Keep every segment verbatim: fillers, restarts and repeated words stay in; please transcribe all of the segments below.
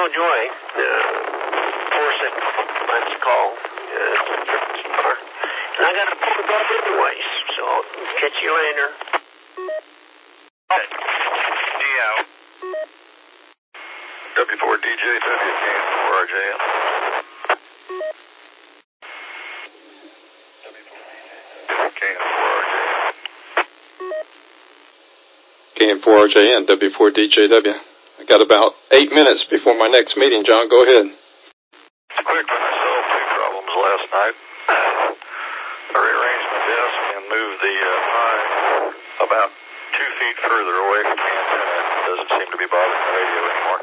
Joy. Uh, four six months call. Uh, and I got to pull it up anyways, so I'll catch you later. Yeah. W four D J W K N four R J M. K N four R J M. K N four R J N, W four D J W. I got about eight minutes before my next meeting, John. Go ahead. Quick one. I solved two problems last night. I rearranged my desk and moved the uh, pie about two feet further away from the antenna. It doesn't seem to be bothering the radio anymore.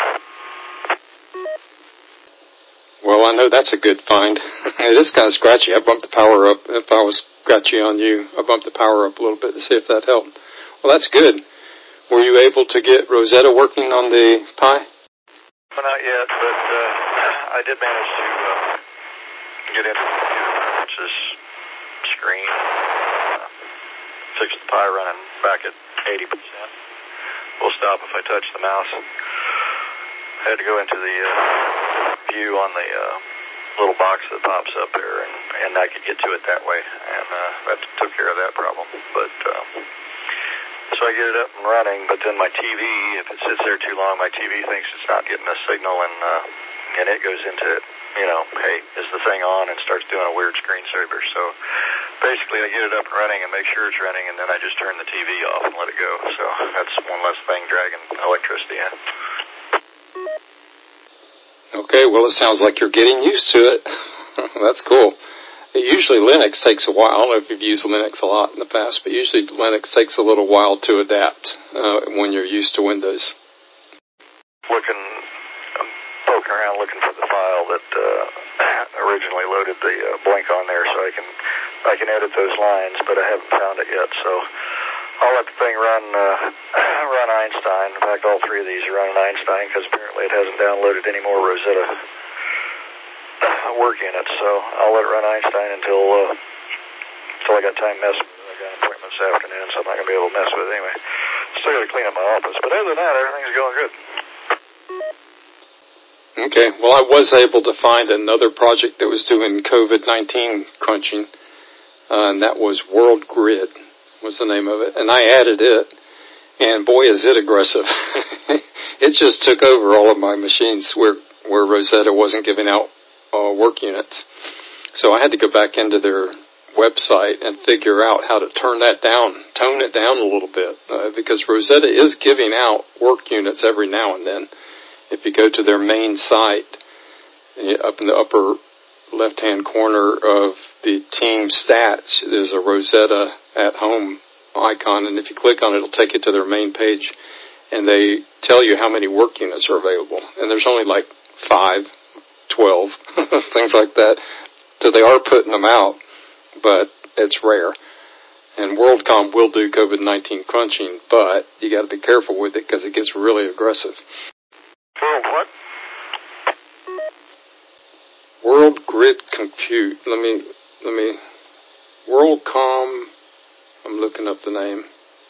Well, I know that's a good find. It is kind of scratchy. I bumped the power up. If I was scratchy on you, I bumped the power up a little bit to see if that helped. Well, that's good. Were you able to get Rosetta working on the Pi? Well, not yet, but uh, I did manage to uh, get into the computer preferences screen, uh, fix the Pi running back at eighty percent. We'll stop if I touch the mouse. I had to go into the uh, view on the uh, little box that pops up there, and, and I could get to it that way, and uh, that took care of that problem. But um, so I get it up and running, but then my T V, if it sits there too long, my T V thinks it's not getting a signal, and uh, and it goes into, you know, hey, is the thing on, and starts doing a weird screensaver. So basically I get it up and running and make sure it's running, and then I just turn the T V off and let it go. So that's one less thing dragging electricity in. Okay, well, it sounds like you're getting used to it. That's cool. Usually Linux takes a while. I don't know if you've used Linux a lot in the past, but usually Linux takes a little while to adapt uh, when you're used to Windows. Looking, I'm poking around looking for the file that uh, originally loaded the uh, blink on there, so I can I can edit those lines, but I haven't found it yet. So I'll let the thing run uh, run Einstein. In fact, all three of these are running Einstein because apparently it hasn't downloaded any more Rosetta work units. So I'll let it run Einstein until uh, until I got time to mess with it. I got an appointment this afternoon, so I'm not going to be able to mess with it anyway. Still got to clean up my office, but other than that, everything's going good. Okay, well, I was able to find another project that was doing COVID nineteen crunching, uh, and that was World Grid was the name of it, and I added it, and boy, is it aggressive. It just took over all of my machines where, where Rosetta wasn't giving out uh, work units. So I had to go back into their website and figure out how to turn that down, tone it down a little bit, uh, because Rosetta is giving out work units every now and then. If you go to their main site, up in the upper left-hand corner of the team stats, there's a Rosetta at home icon, and if you click on it, it'll take you to their main page, and they tell you how many work units are available. And there's only like five, twelve, things like that. So they are putting them out, but it's rare. And WorldCom will do COVID nineteen crunching, but you got to be careful with it because it gets really aggressive. World what? World Grid Compute. Let me, let me, WorldCom, I'm looking up the name.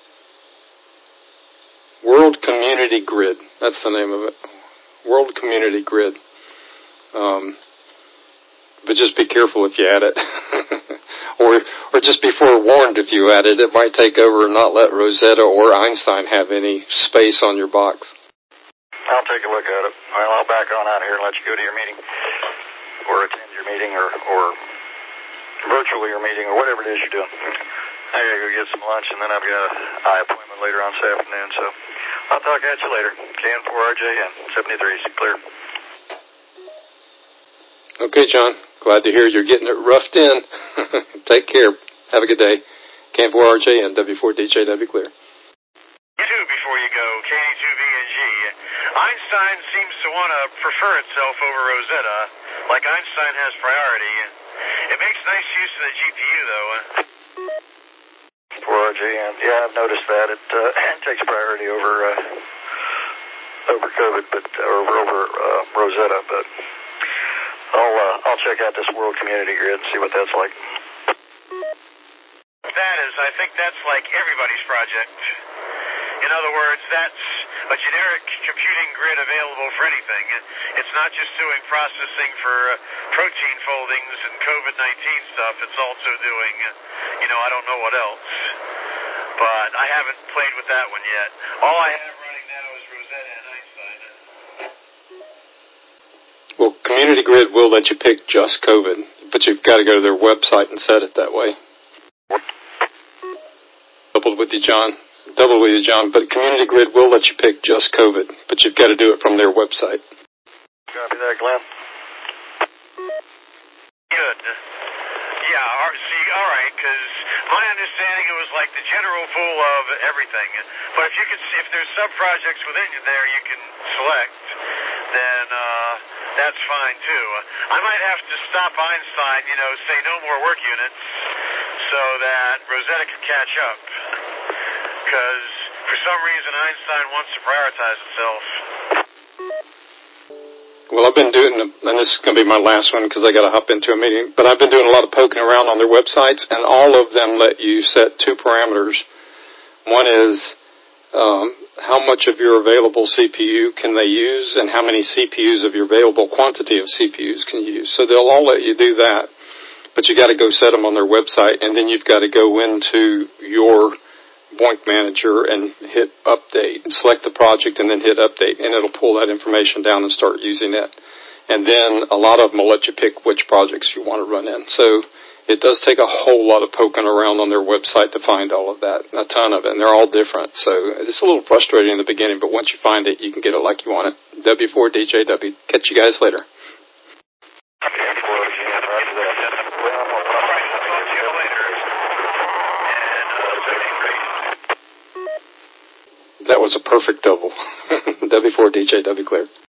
World Community Grid. That's the name of it. World Community Grid. Um, but just be careful if you add it. or, or just be forewarned if you add it. It might take over and not let Rosetta or Einstein have any space on your box. I'll take a look at it. Well, I'll back on out here and let you go to your meeting, or attend your meeting, or, or virtual your meeting, or whatever it is you're doing. I gotta go get some lunch, and then I've got an eye appointment later on this afternoon, so I'll talk at you later. K N four R J N, seventy-three, clear. Okay, John. Glad to hear you're getting it roughed in. Take care. Have a good day. K N four R J N, W four D J W, clear. You too, before you go, K D two V N G. Einstein seems to want to prefer itself over Rosetta, like Einstein has priority. It makes nice use of the G P U, though. four R J N, yeah, I've noticed that. It uh, takes priority over uh, over COVID, but or over uh, Rosetta. But I'll uh, I'll check out this World Community Grid and see what that's like. That is, I think that's like everybody's project. You In other words, that's a generic computing grid available for anything. It's not just doing processing for uh, protein foldings and COVID nineteen stuff. It's also doing, uh, you know, I don't know what else. But I haven't played with that one yet. All I have running now is Rosetta and Einstein. Well, Community Grid will let you pick just COVID, but you've got to go to their website and set it that way. Double with you, John. Double with you, John. But Community Grid will let you pick just COVID, but you've got to do it from their website. Copy that, Glenn. Good. Yeah, see, all right, because my understanding it was like the general pool of everything. But if you could, if there's sub-projects within you there you can select, then uh, that's fine too. I might have to stop Einstein, you know, say no more work units so that Rosetta can catch up. Because for some reason Einstein wants to prioritize itself. Well, I've been doing, and this is going to be my last one because I got to hop into a meeting, but I've been doing a lot of poking around on their websites, and all of them let you set two parameters. One is um, how much of your available C P U can they use, and how many C P Us of your available quantity of C P Us can you use. So they'll all let you do that, but you got to go set them on their website, and then you've got to go into your Boink Manager and hit update, select the project and then hit update, and it'll pull that information down and start using it. And then a lot of them will let you pick which projects you want to run in. So it does take a whole lot of poking around on their website to find all of that, a ton of it, and they're all different. So it's a little frustrating in the beginning, but once you find it, you can get it like you want it. W four D J W. Catch you guys later. That was a perfect double. W four D J W clear.